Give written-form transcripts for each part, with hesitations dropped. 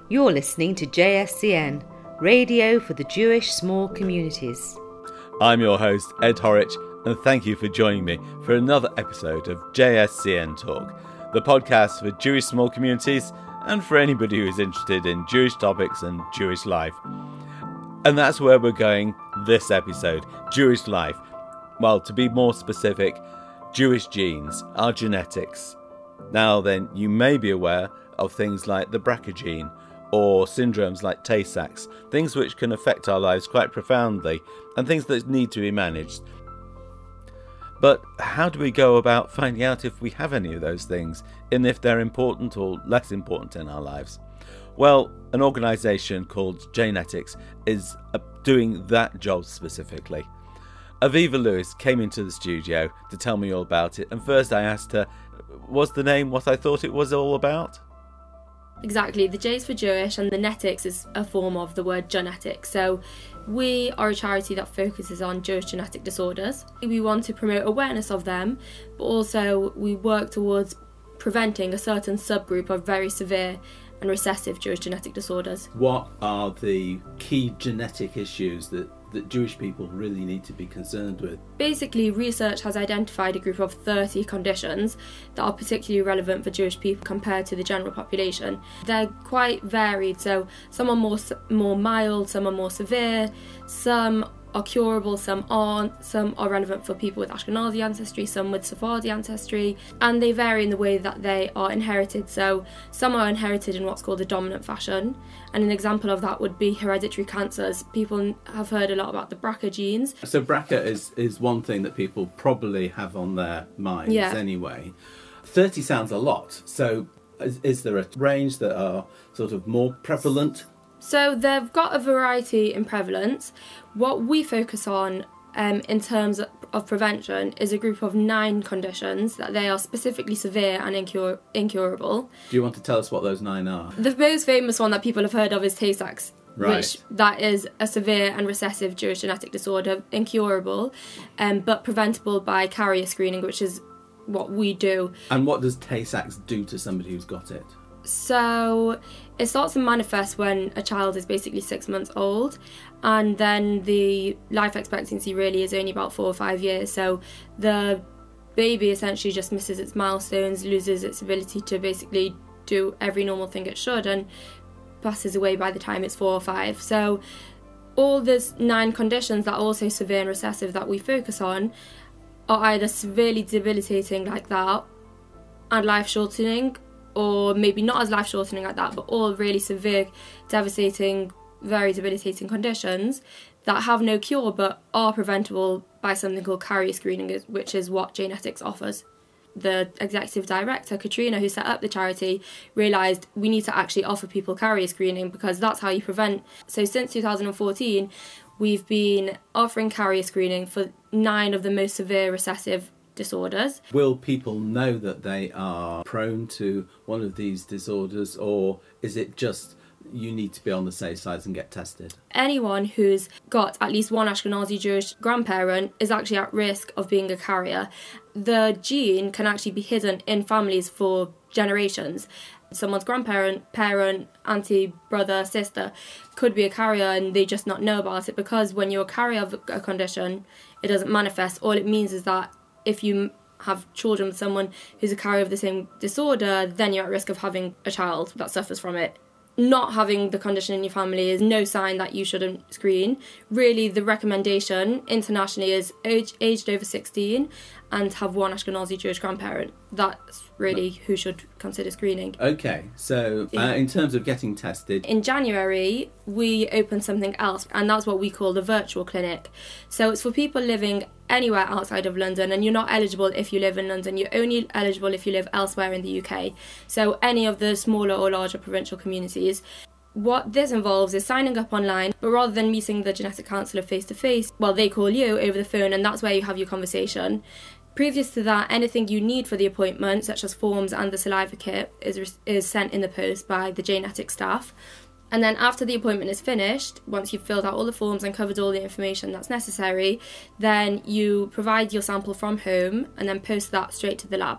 You're listening to JSCN, Radio for the Jewish Small Communities. I'm your host, Ed Horwich, and thank you for joining me for another episode of JSCN Talk, the podcast for Jewish small communities and for anybody who is interested in Jewish topics and Jewish life. And that's where we're going this episode, Jewish life. Well, to be more specific, Jewish genes, our genetics. Now then, you may be aware of things like the BRCA gene, or syndromes like Tay-Sachs, things which can affect our lives quite profoundly, and things that need to be managed. But how do we go about finding out if we have any of those things, and if they're important or less important in our lives? Well, an organisation called Genetics is doing that job specifically. Aviva Lewis came into the studio to tell me all about it, and first I asked her, was the name what I thought it was all about? Exactly, the J is for Jewish and the netics is a form of the word genetics. So we are a charity that focuses on Jewish genetic disorders. We want to promote awareness of them, but also we work towards preventing a certain subgroup of very severe and recessive Jewish genetic disorders. What are the key genetic issues that Jewish people really need to be concerned with? Basically, research has identified a group of 30 conditions that are particularly relevant for Jewish people compared to the general population. They're quite varied, so some are more mild, some are more severe, some are curable, some aren't, some are relevant for people with Ashkenazi ancestry, some with Sephardi ancestry, and they vary in the way that they are inherited. So some are inherited in what's called a dominant fashion, and an example of that would be hereditary cancers. People have heard a lot about the BRCA genes. So BRCA is one thing that people probably have on their minds anyway. 30 sounds a lot, so is there a range that are sort of more prevalent? So they've got a variety in prevalence. What we focus on in terms of prevention is a group of 9 conditions that they are specifically severe and incurable. Do you want to tell us what those 9 are? The most famous one that people have heard of is Tay-Sachs, right, which that is a severe and recessive Jewish genetic disorder, incurable, but preventable by carrier screening, which is what we do. And what does Tay-Sachs do to somebody who's got it? So it starts to manifest when a child is basically 6 months old, and then the life expectancy really is only about 4 or 5 years. So the baby essentially just misses its milestones, loses its ability to basically do every normal thing it should, and passes away by the time it's 4 or 5. So all these 9 conditions that are also severe and recessive that we focus on are either severely debilitating like that and life-shortening, or maybe not as life-shortening like that, but all really severe, devastating, very debilitating conditions that have no cure but are preventable by something called carrier screening, which is what Genetics offers. The executive director, Katrina, who set up the charity, realised we need to actually offer people carrier screening because that's how you prevent. So since 2014, we've been offering carrier screening for 9 of the most severe recessive disorders. Will people know that they are prone to one of these disorders, or is it just you need to be on the safe side and get tested? Anyone who's got at least one Ashkenazi Jewish grandparent is actually at risk of being a carrier. The gene can actually be hidden in families for generations. Someone's grandparent, parent, auntie, brother, sister could be a carrier and they just not know about it, because when you're a carrier of a condition, it doesn't manifest. All it means is that if you have children with someone who's a carrier of the same disorder, then you're at risk of having a child that suffers from it. Not having the condition in your family is no sign that you shouldn't screen. Really, the recommendation internationally is aged over 16 and have one Ashkenazi Jewish grandparent. That's really who should consider screening. Okay, so in terms of getting tested... In January, we opened something else, and that's what we call the virtual clinic. So it's for people living anywhere outside of London, and you're not eligible if you live in London. You're only eligible if you live elsewhere in the UK. So any of the smaller or larger provincial communities. What this involves is signing up online, but rather than meeting the genetic counsellor face-to-face, well, they call you over the phone, and that's where you have your conversation. Previous to that, anything you need for the appointment, such as forms and the saliva kit, is sent in the post by the Genetics staff. And then after the appointment is finished, once you've filled out all the forms and covered all the information that's necessary, then you provide your sample from home and then post that straight to the lab.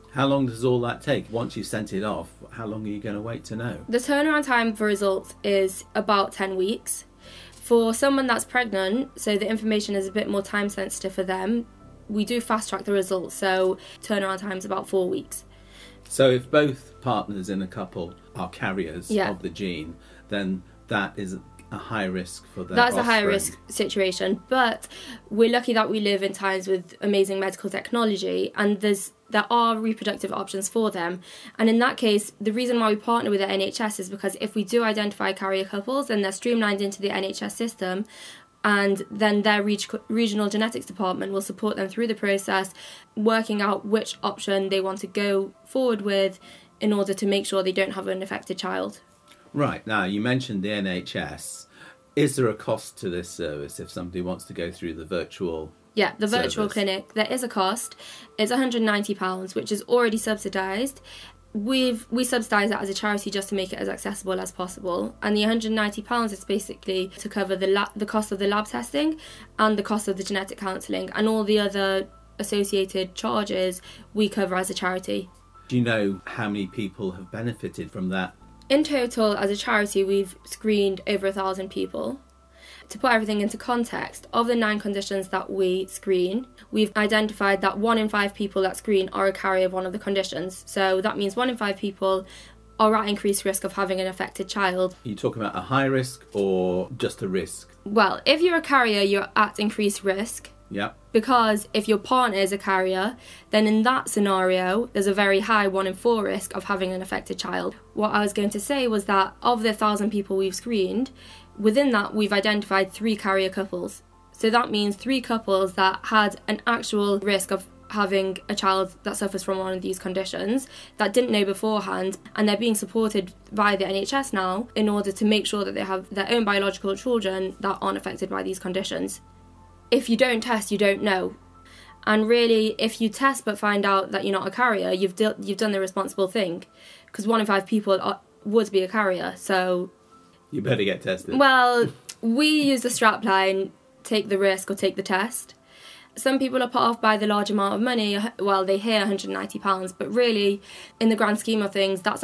How long does all that take? Once you've sent it off, how long are you going to wait to know? The turnaround time for results is about 10 weeks. For someone that's pregnant, so the information is a bit more time sensitive for them, we do fast track the results, so turnaround time is about 4 weeks. So if both partners in a couple are carriers of the gene, then that is a high risk for their offspring. That's a high risk situation, but we're lucky that we live in times with amazing medical technology, and there are reproductive options for them. And in that case, the reason why we partner with the NHS is because if we do identify carrier couples, then they're streamlined into the NHS system, and then their regional genetics department will support them through the process, working out which option they want to go forward with in order to make sure they don't have an affected child. Right, now you mentioned the NHS. Is there a cost to this service if somebody wants to go through the virtual Yeah, the virtual service? clinic, there is a cost. It's £190, which is already subsidised. We subsidise that as a charity just to make it as accessible as possible, and the £190 is basically to cover the cost of the lab testing and the cost of the genetic counselling, and all the other associated charges we cover as a charity. Do you know how many people have benefited from that? In total, as a charity, we've screened over 1,000 people. To put everything into context, of the 9 conditions that we screen, we've identified that 1 in 5 people that screen are a carrier of one of the conditions. So that means 1 in 5 people are at increased risk of having an affected child. Are you talking about a high risk or just a risk? Well, if you're a carrier, you're at increased risk. Yeah. Because if your partner is a carrier, then in that scenario, there's a very high 1 in 4 risk of having an affected child. What I was going to say was that of the 1,000 people we've screened, within that we've identified 3 carrier couples. So that means 3 couples that had an actual risk of having a child that suffers from one of these conditions that didn't know beforehand, and they're being supported by the NHS now in order to make sure that they have their own biological children that aren't affected by these conditions. If you don't test, you don't know. And really, if you test but find out that you're not a carrier, you've done the responsible thing, because 1 in 5 people would be a carrier. So you better get tested. Well, we use the strapline, take the risk or take the test. Some people are put off by the large amount of money. Well, they hear £190, but really, in the grand scheme of things, that's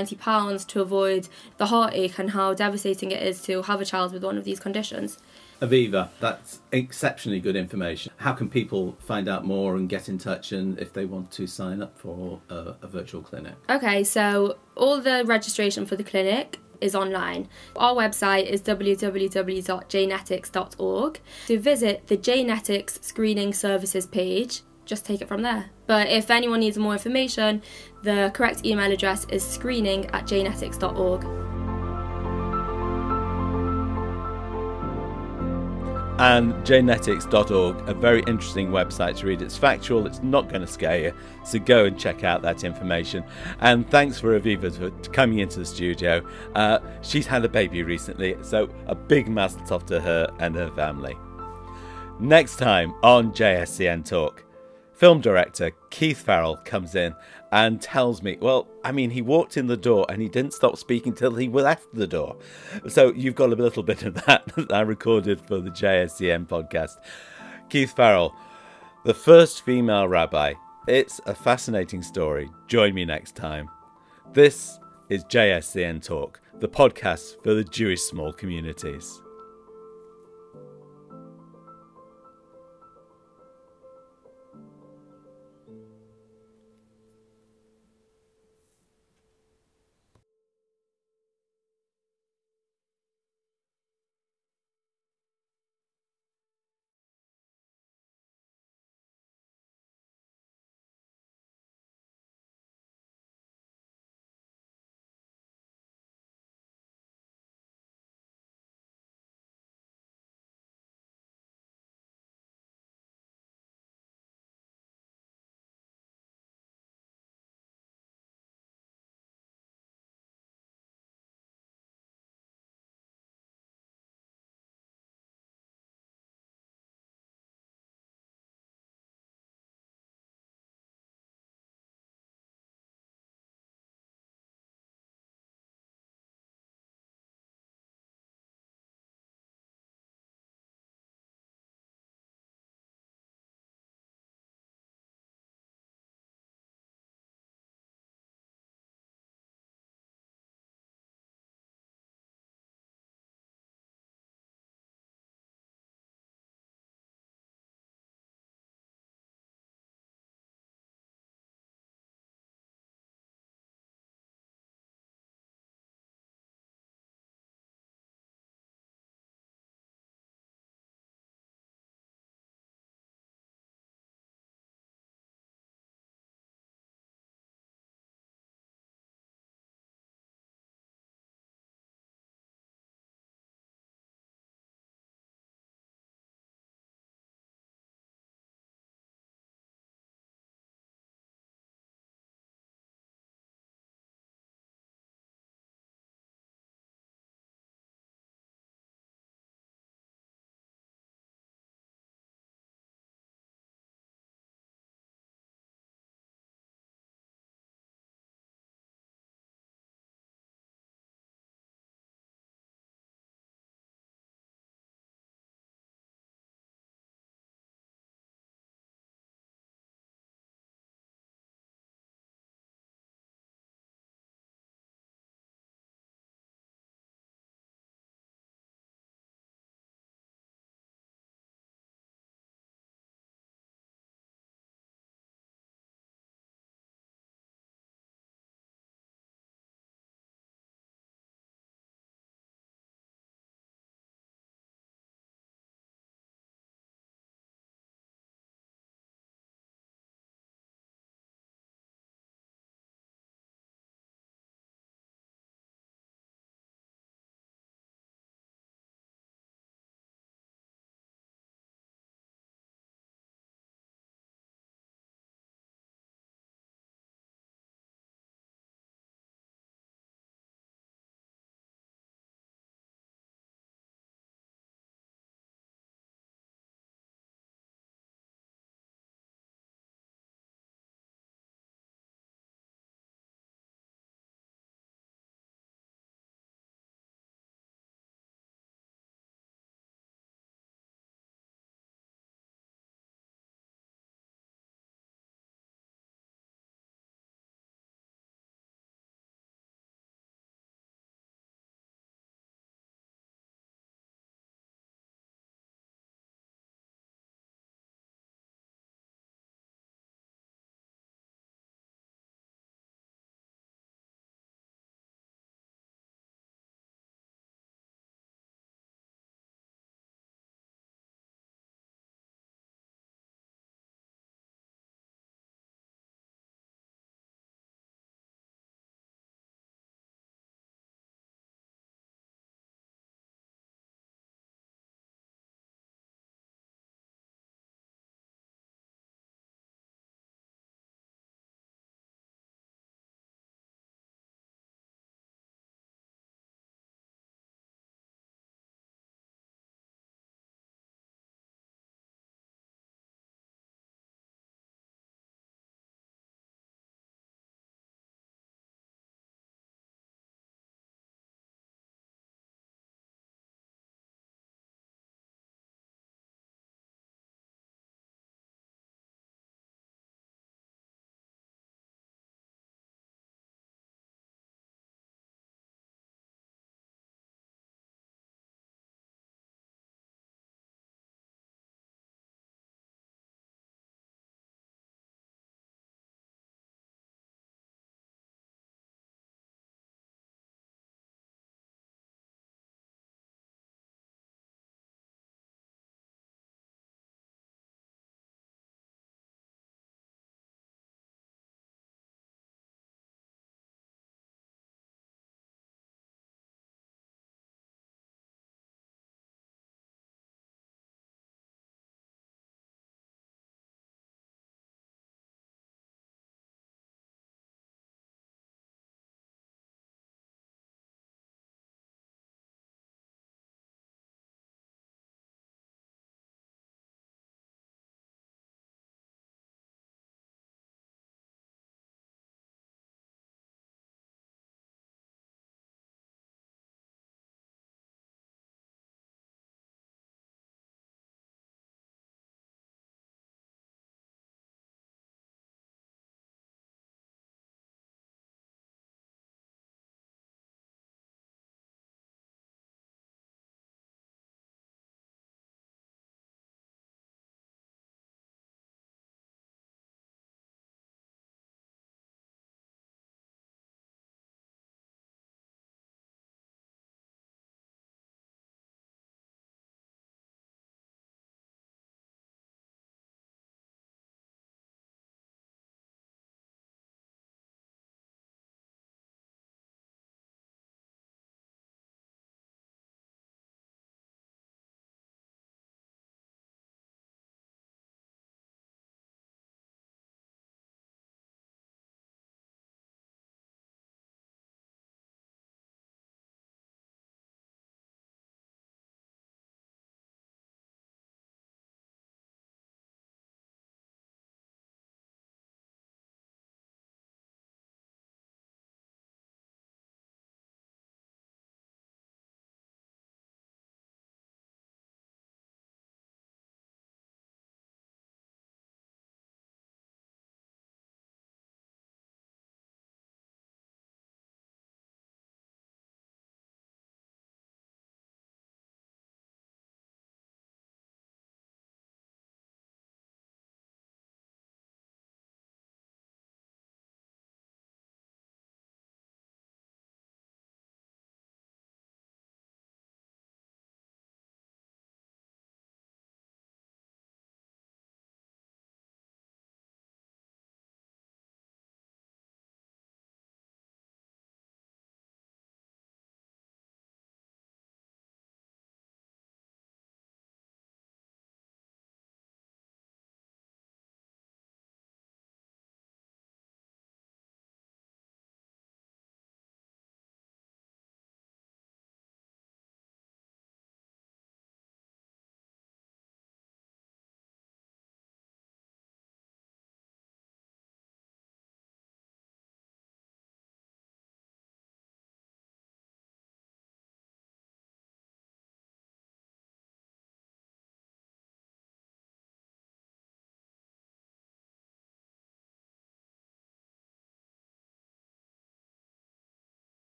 £190 to avoid the heartache and how devastating it is to have a child with one of these conditions. Aviva, that's exceptionally good information. How can people find out more and get in touch, and if they want to sign up for a virtual clinic? Okay, so all the registration for the clinic is online. Our website is www.jnetics.org. To visit the Jnetics Screening Services page, just take it from there. But if anyone needs more information, the correct email address is screening@jnetics.org. And jnetics.org, a very interesting website to read. It's factual, it's not going to scare you, so go and check out that information. And thanks for Aviva for coming into the studio. She's had a baby recently, so a big mazel tov to her and her family. Next time on JSCN Talk, film director Keith Farrell comes in and tells me, he walked in the door and he didn't stop speaking till he left the door. So you've got a little bit of that I recorded for the JSCN podcast. Keith Farrell, the first female rabbi. It's a fascinating story. Join me next time. This is JSCN Talk, the podcast for the Jewish small communities.